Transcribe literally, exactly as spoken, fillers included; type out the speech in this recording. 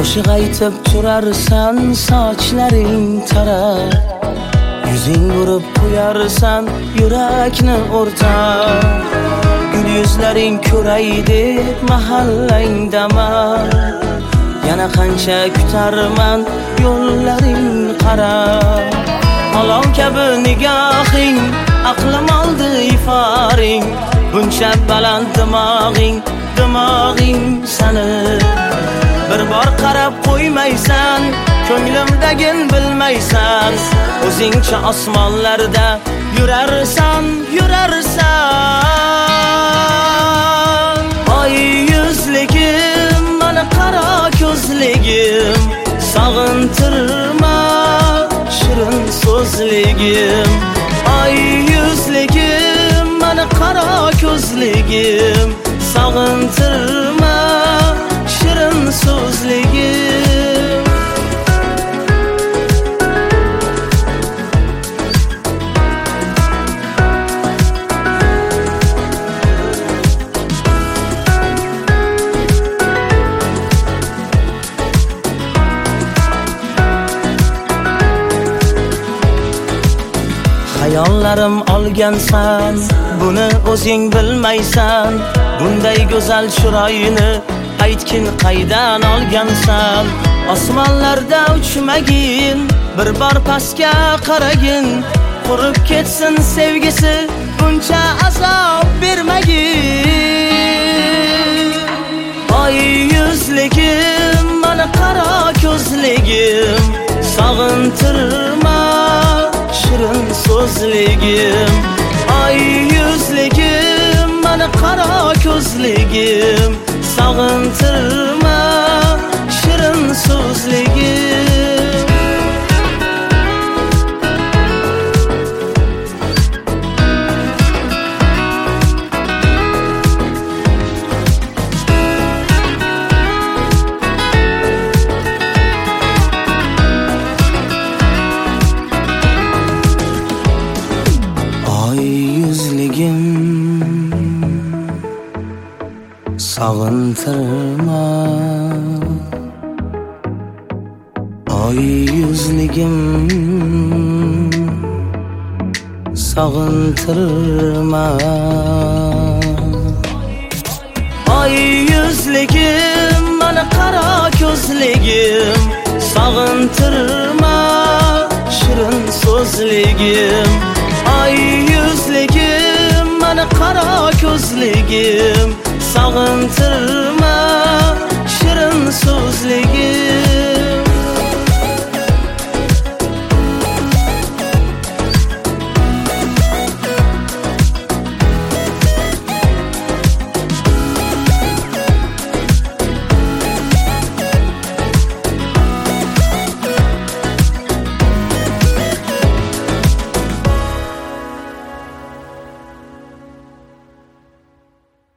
qo'shiq aytib turarsan, sochlaring tarab, yuzing urib qo'yarsan, yurakni o'rtab. Gul yuzlaring ko'ray deb mahallangdaman, yana qancha kutarman yo'llaring qarab. Olov kabi nigohing, aqlim oldi iforing, buncha baland dimog'ing, dimog'ing sani. Bir bor qarab qo'ymaysan, ko'nglimdagin bilmaysan, o'zingcha osmonlarda yurarsan, yurarsan. Oy yuzligim, mana qaro ko'zligim, sog'intirma shirin so'zligim. Oy yuzligim, mana qaro ko'zligim, sog'intirma shirin so'zligim. Hayollarim olgansan, buni o'zing bilmaysan. Bunday go'zal chiroyini aytgin qaydan olgansan? Osmonlarda uchmagin, bir bor pastga qaragin, qurib ketsin sevgisi, buncha azob bermagin. Oy yuzligim, mana qaro ko'zligim, sog'intirma shirin so'zligim. Oy yuzligim, mana qaro ko'zligim, sog'intirma shirin so'zligim. Oy yuzligim, sog'intirma. Oy yuzligim, sog'intirma. Oy yuzligim, mana qaro ko'zligim, sog'intirma shirin so'zligim. Oy yuzligim, mana qaro ko'zligim, sog'intirma shirin so'zligim.